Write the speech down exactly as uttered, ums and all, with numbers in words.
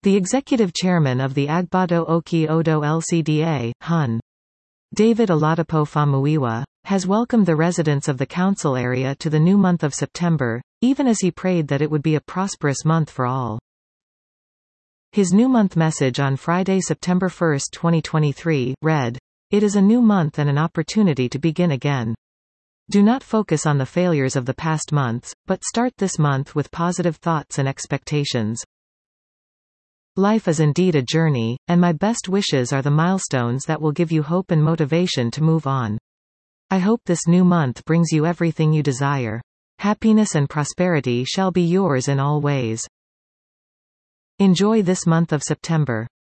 The executive chairman of the Agbado Oki Odo L C D A, Hun. David Oladipo Famuyiwa, has welcomed the residents of the council area to the new month of September, even as he prayed that it would be a prosperous month for all. His new month message on Friday, September first, twenty twenty-three, read, "It is a new month and an opportunity to begin again. Do not focus on the failures of the past months, but start this month with positive thoughts and expectations. Life is indeed a journey, and my best wishes are the milestones that will give you hope and motivation to move on. I hope this new month brings you everything you desire. Happiness and prosperity shall be yours in all ways. Enjoy this month of September."